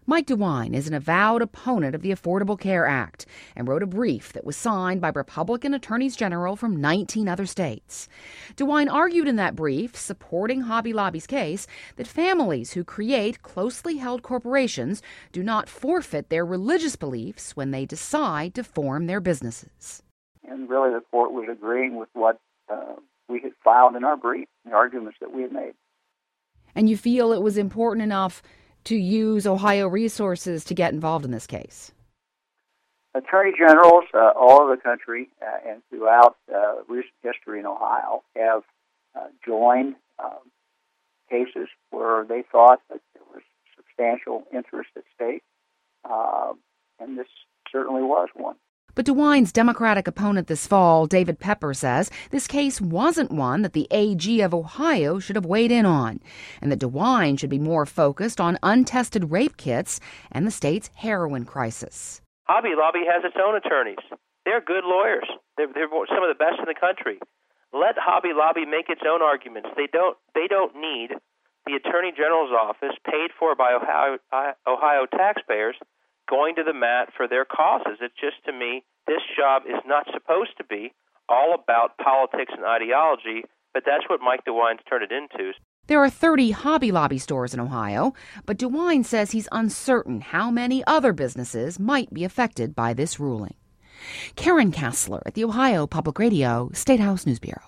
Mike DeWine is an avowed opponent of the Affordable Care Act and wrote a brief that was signed by Republican attorneys general from 19 other states. DeWine argued in that brief, supporting Hobby Lobby's case, that families who create closely held corporations do not forfeit their religious beliefs when they decide to form their businesses. And really the court was agreeing with what we had filed in our brief, the arguments that we had made. And you feel it was important enough to use Ohio resources to get involved in this case? Attorney generals all over the country and throughout recent history in Ohio have joined cases where they thought that there was substantial interest at stake, and this certainly was one. But DeWine's Democratic opponent this fall, David Pepper, says this case wasn't one that the AG of Ohio should have weighed in on, and that DeWine should be more focused on untested rape kits and the state's heroin crisis. Hobby Lobby has its own attorneys. They're good lawyers. They're some of the best in the country. Let Hobby Lobby make its own arguments. They don't need the Attorney General's office, paid for by Ohio taxpayers, going to the mat for their causes. It's just, to me, this job is not supposed to be all about politics and ideology, but that's what Mike DeWine's turned it into. There are 30 Hobby Lobby stores in Ohio, but DeWine says he's uncertain how many other businesses might be affected by this ruling. Karen Kassler at the Ohio Public Radio State House News Bureau.